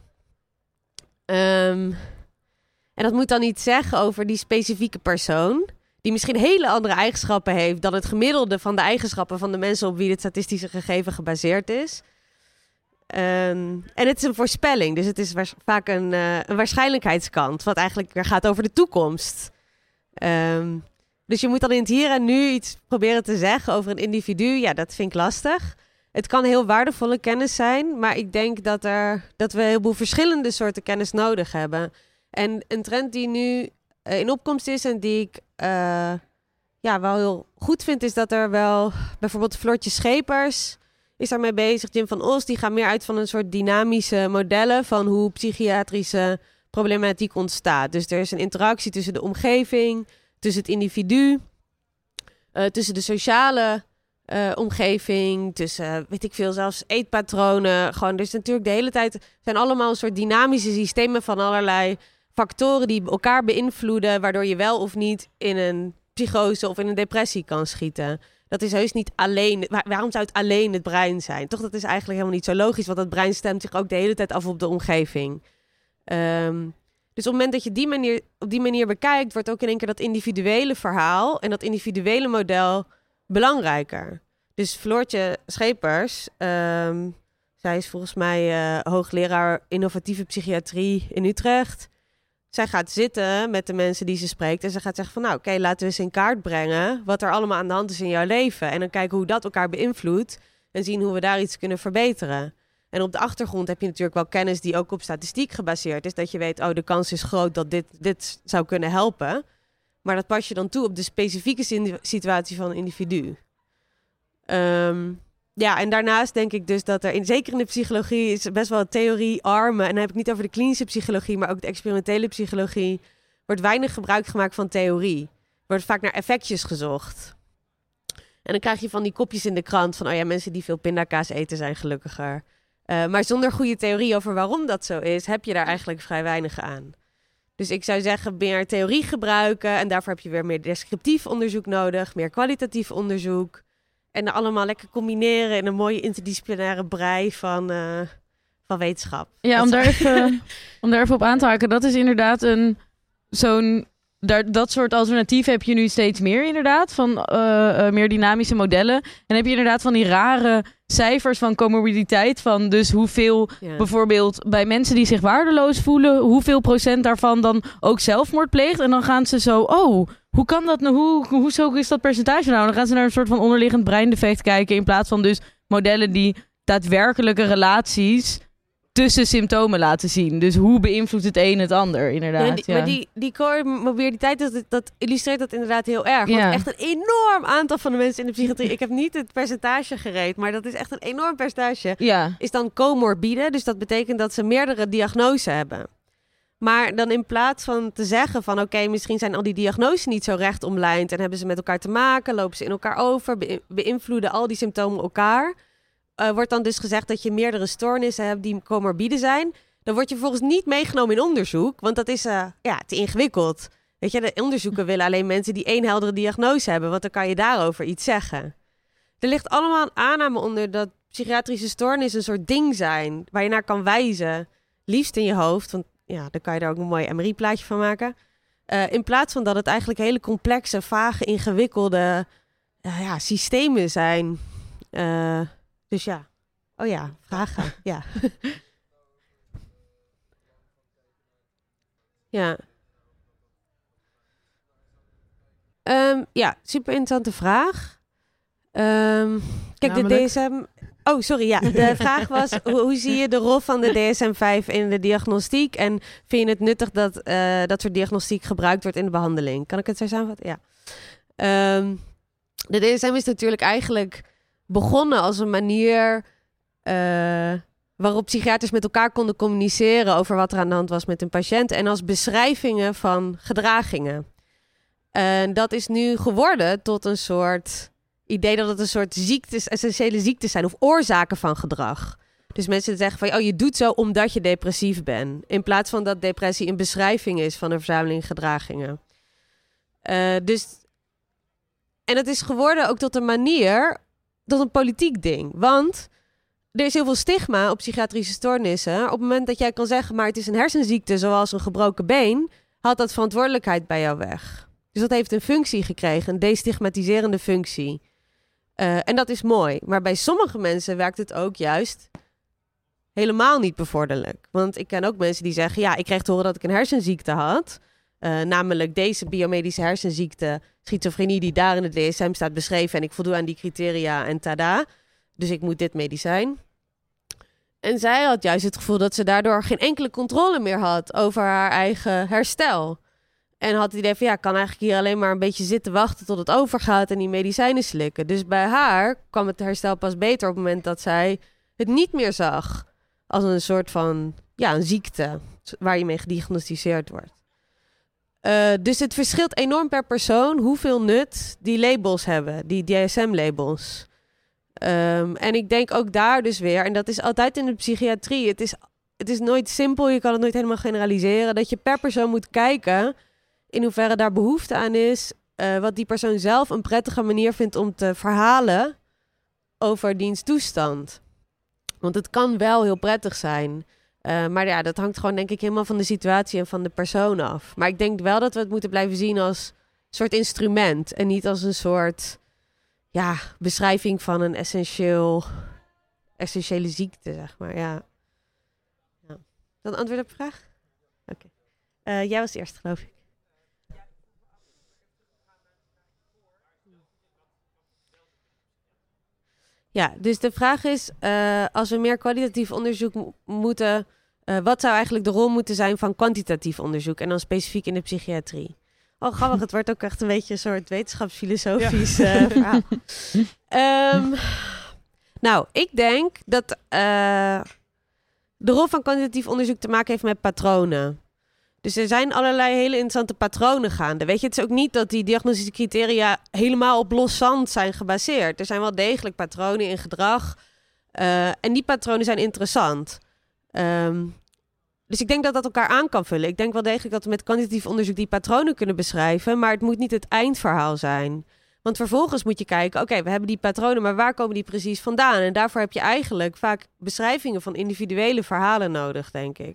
En dat moet dan iets zeggen over die specifieke persoon, die misschien hele andere eigenschappen heeft dan het gemiddelde van de eigenschappen van de mensen op wie het statistische gegeven gebaseerd is. En het is een voorspelling, dus het is vaak een waarschijnlijkheidskant, wat eigenlijk weer gaat over de toekomst. Dus je moet dan in het hier en nu iets proberen te zeggen over een individu. Ja, dat vind ik lastig. Het kan heel waardevolle kennis zijn, maar ik denk dat we een heleboel verschillende soorten kennis nodig hebben. En een trend die nu in opkomst is en die ik wel heel goed vind, is dat er wel bijvoorbeeld Floortje Schepers is daarmee bezig. Jim van Os, die gaan meer uit van een soort dynamische modellen van hoe psychiatrische problematiek ontstaat. Dus er is een interactie tussen de omgeving, tussen het individu, tussen de sociale omgeving, tussen, weet ik veel, zelfs eetpatronen. Gewoon, dus natuurlijk de hele tijd zijn allemaal een soort dynamische systemen van allerlei factoren die elkaar beïnvloeden, waardoor je wel of niet in een psychose of in een depressie kan schieten. Dat is heus niet alleen. Waarom zou het alleen het brein zijn? Toch, dat is eigenlijk helemaal niet zo logisch, want het brein stemt zich ook de hele tijd af op de omgeving. Dus op het moment dat je op die manier bekijkt, wordt ook in één keer dat individuele verhaal en dat individuele model belangrijker. Dus Floortje Schepers, zij is volgens mij hoogleraar innovatieve psychiatrie in Utrecht. Zij gaat zitten met de mensen die ze spreekt en ze gaat zeggen van nou, oké, laten we eens in kaart brengen wat er allemaal aan de hand is in jouw leven. En dan kijken hoe dat elkaar beïnvloedt en zien hoe we daar iets kunnen verbeteren. En op de achtergrond heb je natuurlijk wel kennis die ook op statistiek gebaseerd is. Dat je weet, de kans is groot dat dit zou kunnen helpen. Maar dat pas je dan toe op de specifieke situatie van een individu. En daarnaast denk ik dus dat er, zeker in de psychologie, is best wel theorie-arme. En dan heb ik niet over de klinische psychologie, maar ook de experimentele psychologie. Wordt weinig gebruik gemaakt van theorie. Wordt vaak naar effectjes gezocht. En dan krijg je van die kopjes in de krant van, mensen die veel pindakaas eten zijn gelukkiger. Maar zonder goede theorie over waarom dat zo is, heb je daar eigenlijk vrij weinig aan. Dus ik zou zeggen, meer theorie gebruiken. En daarvoor heb je weer meer descriptief onderzoek nodig, meer kwalitatief onderzoek. En dan allemaal lekker combineren in een mooie interdisciplinaire brei van wetenschap. Ja, om daar even op aan te haken. Dat is inderdaad dat soort alternatieven heb je nu steeds meer inderdaad. Van meer dynamische modellen. En heb je inderdaad van die rare cijfers van comorbiditeit. Van dus hoeveel bijvoorbeeld bij mensen die zich waardeloos voelen. Hoeveel procent daarvan dan ook zelfmoord pleegt. En dan gaan ze zo, hoe kan dat nou? Hoezo is dat percentage nou? Dan gaan ze naar een soort van onderliggend breindefect kijken. In plaats van dus modellen die daadwerkelijke relaties tussen symptomen laten zien. Dus hoe beïnvloedt het een het ander, inderdaad. Maar die comorbiditeit, dat illustreert dat inderdaad heel erg. Want echt een enorm aantal van de mensen in de psychiatrie, ik heb niet het percentage gereed, maar dat is echt een enorm percentage, is dan comorbide. Dus dat betekent dat ze meerdere diagnoses hebben. Maar dan in plaats van te zeggen van oké, misschien zijn al die diagnoses niet zo recht omlijnd en hebben ze met elkaar te maken, lopen ze in elkaar over, beïnvloeden al die symptomen elkaar. Wordt dan dus gezegd dat je meerdere stoornissen hebt die comorbide zijn. Dan word je vervolgens niet meegenomen in onderzoek, want dat is te ingewikkeld. Weet je, de onderzoeken willen alleen mensen die één heldere diagnose hebben, want dan kan je daarover iets zeggen. Er ligt allemaal een aanname onder dat psychiatrische stoornissen een soort ding zijn, waar je naar kan wijzen, liefst in je hoofd, want dan kan je er ook een mooi MRI-plaatje van maken. In plaats van dat het eigenlijk hele complexe, vage, ingewikkelde systemen zijn. Dus ja. Oh ja, vragen. Ja. Super interessante vraag. Kijk, de DSM... Oh, sorry, ja. De vraag was, hoe zie je de rol van de DSM-5 in de diagnostiek? En vind je het nuttig dat dat soort diagnostiek gebruikt wordt in de behandeling? Kan ik het zo samenvatten? Ja. De DSM is natuurlijk eigenlijk begonnen als een manier waarop psychiaters met elkaar konden communiceren over wat er aan de hand was met een patiënt en als beschrijvingen van gedragingen. En dat is nu geworden tot een soort idee dat het een soort ziektes, essentiële ziektes zijn of oorzaken van gedrag. Dus mensen zeggen van, je doet zo omdat je depressief bent. In plaats van dat depressie een beschrijving is van een verzameling gedragingen. En het is geworden ook tot een politiek ding. Want er is heel veel stigma op psychiatrische stoornissen. Op het moment dat jij kan zeggen, maar het is een hersenziekte zoals een gebroken been, haalt dat verantwoordelijkheid bij jou weg. Dus dat heeft een functie gekregen, een destigmatiserende functie. En dat is mooi. Maar bij sommige mensen werkt het ook juist helemaal niet bevorderlijk. Want ik ken ook mensen die zeggen, ik kreeg te horen dat ik een hersenziekte had. Namelijk deze biomedische hersenziekte, schizofrenie die daar in het DSM staat beschreven en ik voldoe aan die criteria en tada. Dus ik moet dit medicijn. En zij had juist het gevoel dat ze daardoor geen enkele controle meer had over haar eigen herstel. En had het idee van, ik kan eigenlijk hier alleen maar een beetje zitten wachten tot het overgaat en die medicijnen slikken. Dus bij haar kwam het herstel pas beter op het moment dat zij het niet meer zag als een soort van, een ziekte waar je mee gediagnosticeerd wordt. Dus het verschilt enorm per persoon hoeveel nut die labels hebben, die DSM-labels. En ik denk ook daar dus weer, en dat is altijd in de psychiatrie, het is nooit simpel, je kan het nooit helemaal generaliseren, dat je per persoon moet kijken in hoeverre daar behoefte aan is, wat die persoon zelf een prettige manier vindt om te verhalen over diens toestand. Want het kan wel heel prettig zijn. Maar ja, dat hangt gewoon denk ik helemaal van de situatie en van de persoon af. Maar ik denk wel dat we het moeten blijven zien als een soort instrument. En niet als een soort beschrijving van een essentiële ziekte, zeg maar. Ja. Dan antwoord op de vraag? Oké. Jij was de eerste, geloof ik. Ja, dus de vraag is, als we meer kwalitatief onderzoek moeten, wat zou eigenlijk de rol moeten zijn van kwantitatief onderzoek en dan specifiek in de psychiatrie? Oh, grappig, het wordt ook echt een beetje een soort wetenschapsfilosofisch verhaal. Nou, ik denk dat de rol van kwantitatief onderzoek te maken heeft met patronen. Dus er zijn allerlei hele interessante patronen gaande. Weet je, het is ook niet dat die diagnostische criteria helemaal op los zand zijn gebaseerd. Er zijn wel degelijk patronen in gedrag. En die patronen zijn interessant. Dus ik denk dat dat elkaar aan kan vullen. Ik denk wel degelijk dat we met kwantitatief onderzoek die patronen kunnen beschrijven. Maar het moet niet het eindverhaal zijn. Want vervolgens moet je kijken, oké, we hebben die patronen, maar waar komen die precies vandaan? En daarvoor heb je eigenlijk vaak beschrijvingen van individuele verhalen nodig, denk ik.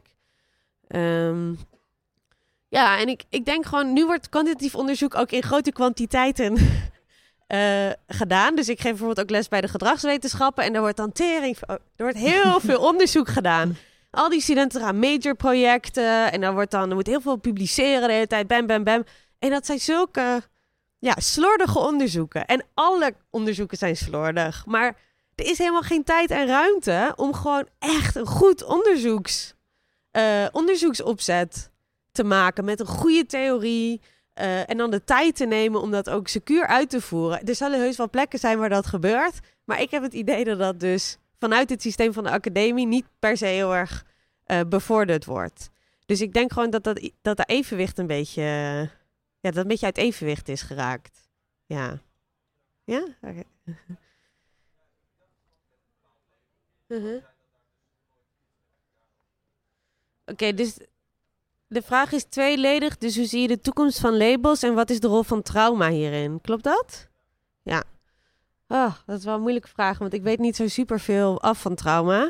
Ja, en ik denk gewoon, nu wordt kwantitatief onderzoek ook in grote kwantiteiten gedaan. Dus ik geef bijvoorbeeld ook les bij de gedragswetenschappen en daar wordt er wordt heel veel onderzoek gedaan. Al die studenten gaan major-projecten en er moet heel veel publiceren de hele tijd, bam, bam, bam. En dat zijn zulke slordige onderzoeken. En alle onderzoeken zijn slordig. Maar er is helemaal geen tijd en ruimte om gewoon echt een goed onderzoeksopzet te maken met een goede theorie. En dan de tijd te nemen om dat ook secuur uit te voeren. Er zullen heus wel plekken zijn waar dat gebeurt. Maar ik heb het idee dat dat dus vanuit het systeem van de academie niet per se heel erg bevorderd wordt. Dus ik denk gewoon dat evenwicht een beetje uit evenwicht is geraakt. Ja? Oké. Oké, dus de vraag is tweeledig. Dus hoe zie je de toekomst van labels en wat is de rol van trauma hierin? Klopt dat? Ja. Oh, dat is wel een moeilijke vraag, want ik weet niet zo superveel af van trauma.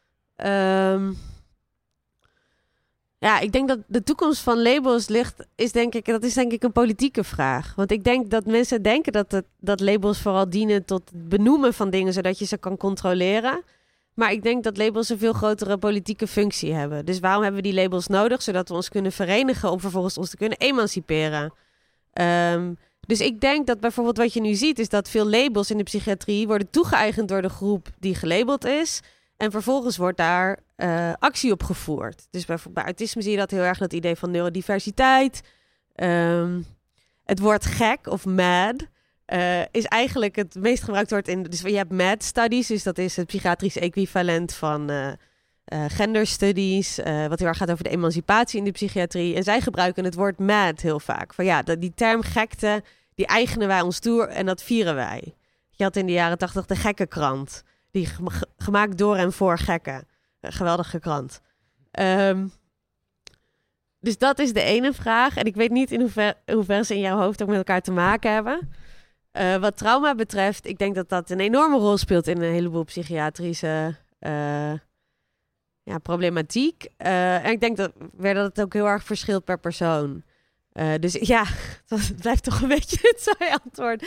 Ja, ik denk dat de toekomst van labels is denk ik een politieke vraag. Want ik denk dat mensen denken dat labels vooral dienen tot het benoemen van dingen, zodat je ze kan controleren. Maar ik denk dat labels een veel grotere politieke functie hebben. Dus waarom hebben we die labels nodig? Zodat we ons kunnen verenigen om vervolgens ons te kunnen emanciperen. Dus ik denk dat bijvoorbeeld wat je nu ziet is dat veel labels in de psychiatrie worden toegeëigend door de groep die gelabeld is. En vervolgens wordt daar actie op gevoerd. Dus bijvoorbeeld bij autisme zie je dat heel erg, dat idee van neurodiversiteit. Het woord gek of mad is eigenlijk het meest gebruikt woord in. Dus je hebt mad studies, dus dat is het psychiatrisch equivalent van gender studies, wat heel erg gaat over de emancipatie in de psychiatrie. En zij gebruiken het woord mad heel vaak. Van die term gekte, die eigenen wij ons toe en dat vieren wij. Je had in de jaren 80 de Gekkenkrant. Die gemaakt door en voor gekken. Geweldige krant. Dus dat is de ene vraag. En ik weet niet in hoeverre ze in jouw hoofd ook met elkaar te maken hebben. Wat trauma betreft, ik denk dat dat een enorme rol speelt in een heleboel psychiatrische problematiek. En ik denk dat het ook heel erg verschilt per persoon. Dus ja, het blijft toch een beetje het saai antwoord.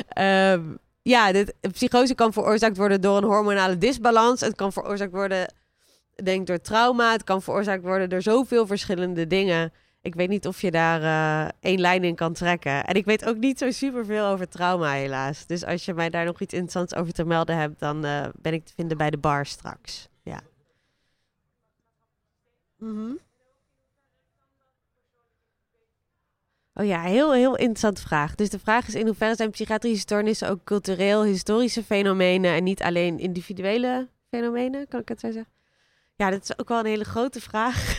De psychose kan veroorzaakt worden door een hormonale disbalans. Het kan veroorzaakt worden, denk ik, door trauma. Het kan veroorzaakt worden door zoveel verschillende dingen. Ik weet niet of je daar één lijn in kan trekken. En ik weet ook niet zo superveel over trauma, helaas. Dus als je mij daar nog iets interessants over te melden hebt, dan ben ik te vinden bij de bar straks. Ja. Oh ja, heel, heel interessante vraag. Dus de vraag is in hoeverre zijn psychiatrische stoornissen ook cultureel, historische fenomenen en niet alleen individuele fenomenen? Kan ik het zo zeggen? Ja, dat is ook wel een hele grote vraag.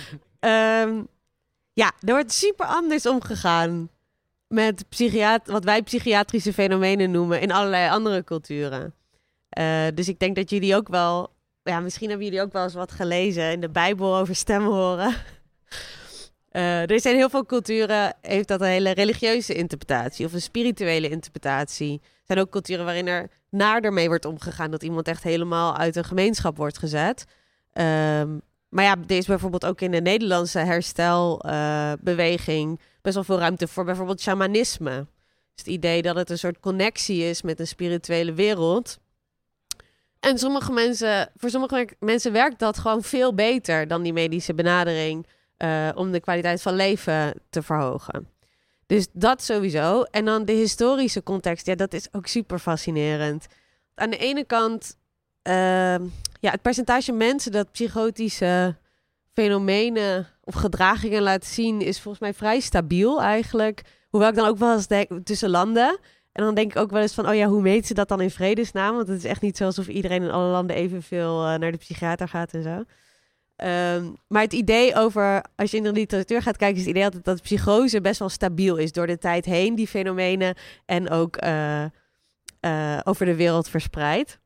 Er wordt super anders omgegaan met wat wij psychiatrische fenomenen noemen in allerlei andere culturen. Dus ik denk dat jullie ook wel... Ja, misschien hebben jullie ook wel eens wat gelezen in de Bijbel over stemmen horen. Er zijn heel veel culturen, heeft dat een hele religieuze interpretatie of een spirituele interpretatie. Er zijn ook culturen waarin er ermee wordt omgegaan, dat iemand echt helemaal uit een gemeenschap wordt gezet. Maar ja, er is bijvoorbeeld ook in de Nederlandse herstelbeweging best wel veel ruimte voor bijvoorbeeld shamanisme. Dus het idee dat het een soort connectie is met een spirituele wereld. En voor sommige mensen werkt dat gewoon veel beter dan die medische benadering om de kwaliteit van leven te verhogen. Dus dat sowieso. En dan de historische context, ja, dat is ook super fascinerend. Aan de ene kant, het percentage mensen dat psychotische fenomenen of gedragingen laat zien, is volgens mij vrij stabiel eigenlijk. Hoewel ik dan ook wel eens denk tussen landen. En dan denk ik ook wel eens van, hoe meten ze dat dan in vredesnaam? Want het is echt niet zo alsof iedereen in alle landen evenveel naar de psychiater gaat en zo. Maar het idee over, als je in de literatuur gaat kijken, is het idee altijd dat psychose best wel stabiel is door de tijd heen, die fenomenen, en ook over de wereld verspreid.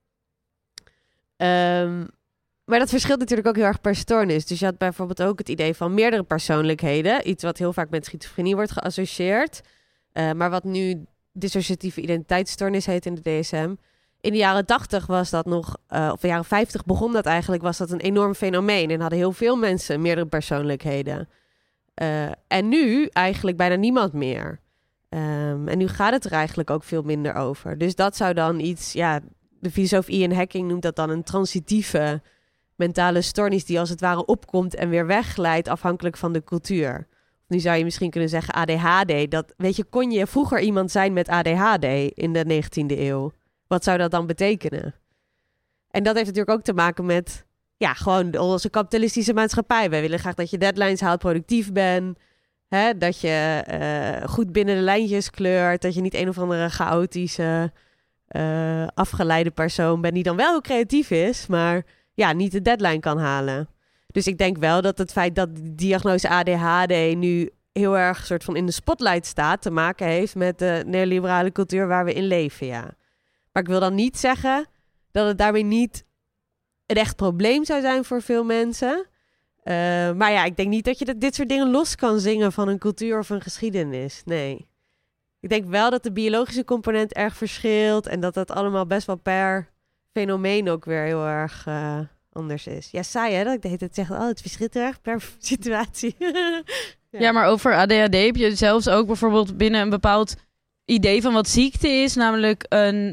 Maar dat verschilt natuurlijk ook heel erg per stoornis. Dus je had bijvoorbeeld ook het idee van meerdere persoonlijkheden. Iets wat heel vaak met schizofrenie wordt geassocieerd. Maar wat nu dissociatieve identiteitsstoornis heet in de DSM. In de jaren 80 was dat nog, of de jaren 50 begon dat eigenlijk, was dat een enorm fenomeen. En hadden heel veel mensen meerdere persoonlijkheden. En nu eigenlijk bijna niemand meer. En nu gaat het er eigenlijk ook veel minder over. Dus dat zou dan iets, de filosoof Ian Hacking noemt dat dan een transitieve mentale stoornis die als het ware opkomt en weer wegglijdt afhankelijk van de cultuur. Nu zou je misschien kunnen zeggen ADHD. Kon je vroeger iemand zijn met ADHD in de 19e eeuw? Wat zou dat dan betekenen? En dat heeft natuurlijk ook te maken met, gewoon onze kapitalistische maatschappij. Wij willen graag dat je deadlines haalt, productief bent. Hè? Dat je goed binnen de lijntjes kleurt. Dat je niet een of andere chaotische, afgeleide persoon bent die dan wel heel creatief is, maar niet de deadline kan halen. Dus ik denk wel dat het feit dat de diagnose ADHD nu heel erg soort van in de spotlight staat, te maken heeft met de neoliberale cultuur waar we in leven, Maar ik wil dan niet zeggen dat het daarmee niet een echt probleem zou zijn voor veel mensen. Maar ik denk niet dat je dit soort dingen los kan zingen van een cultuur of een geschiedenis. Nee. Ik denk wel dat de biologische component erg verschilt en dat dat allemaal best wel per fenomeen ook weer heel erg anders is. Ja, saai hè, dat ik de hele tijd zeg, het verschilt erg per situatie. Ja, maar over ADHD heb je zelfs ook bijvoorbeeld binnen een bepaald idee van wat ziekte is, namelijk een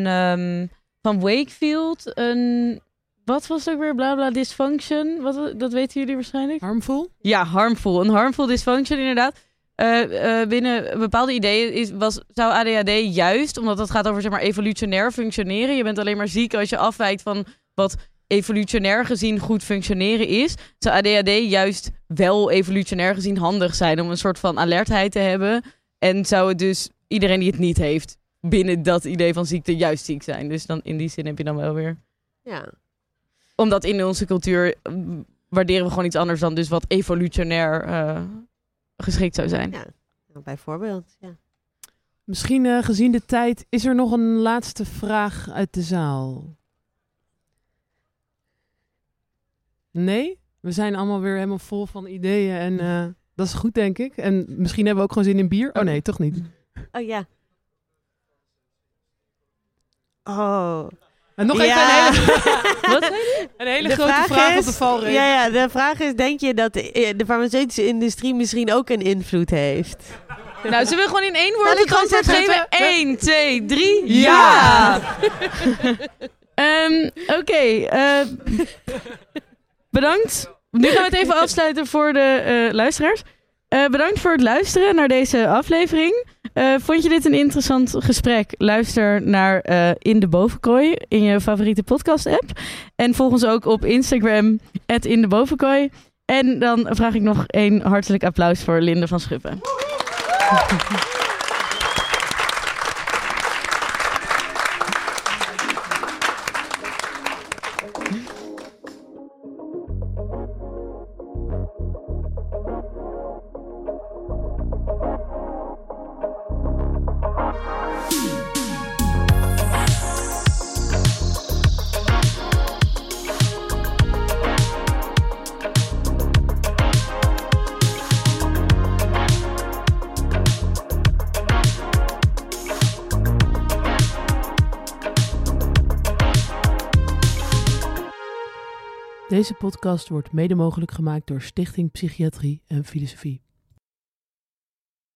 van Wakefield, wat was het ook weer, blabla dysfunction, dat weten jullie waarschijnlijk? Harmful? Ja, harmful. Een harmful dysfunction inderdaad. Binnen bepaalde ideeën zou ADHD juist, omdat het gaat over zeg maar evolutionair functioneren. Je bent alleen maar ziek als je afwijkt van wat evolutionair gezien goed functioneren is. Zou ADHD juist wel evolutionair gezien handig zijn om een soort van alertheid te hebben. En zou het dus iedereen die het niet heeft binnen dat idee van ziekte juist ziek zijn. Dus dan in die zin heb je dan wel weer. Ja. Omdat in onze cultuur waarderen we gewoon iets anders dan dus wat evolutionair geschikt zou zijn. Ja, bijvoorbeeld. Ja. Misschien gezien de tijd, is er nog een laatste vraag uit de zaal? Nee? We zijn allemaal weer helemaal vol van ideeën en dat is goed, denk ik. En misschien hebben we ook gewoon zin in bier. Oh nee, toch niet. Oh ja. Oh. En nog even een hele grote vraag op de valreep. Ja, de vraag is, denk je dat de farmaceutische industrie misschien ook een invloed heeft? Nou, zullen we gewoon in één woord het antwoord geven? 1, 2, 3, ja! Oké, bedankt. Nu gaan we het even afsluiten voor de luisteraars. Bedankt voor het luisteren naar deze aflevering. Vond je dit een interessant gesprek? Luister naar In de Bovenkooi in je favoriete podcast-app. En volg ons ook op Instagram, @indebovenkooi. En dan vraag ik nog een hartelijk applaus voor Linde van Schuppen. Deze podcast wordt mede mogelijk gemaakt door Stichting Psychiatrie en Filosofie.